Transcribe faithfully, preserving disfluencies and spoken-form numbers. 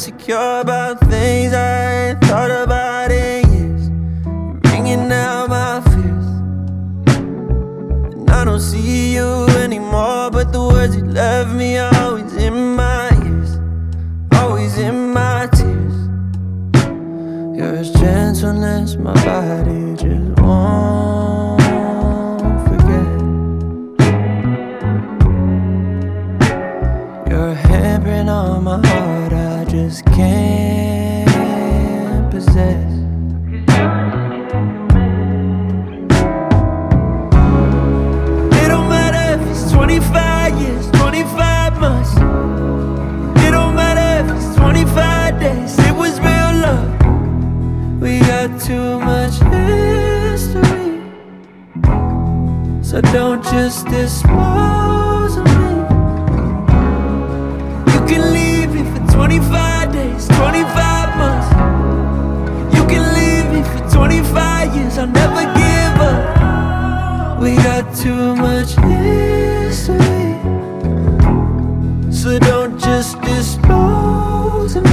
insecure about things I ain't thought about in years. You're bringing out my fears, and I don't see you anymore, but the words you left me are always in my ears, always in my tears. You're as gentle as my body just won't forget. You're a handprint on my heart I just can't possess. It don't matter if it's twenty-five years, twenty-five months. It don't matter if it's twenty-five days. It was real love. We got too much history, so don't just dispose of me. You can leave me for twenty-five days, twenty-five months. You can leave me for twenty-five years, I'll never give up. We got too much history, so don't just dispose of me.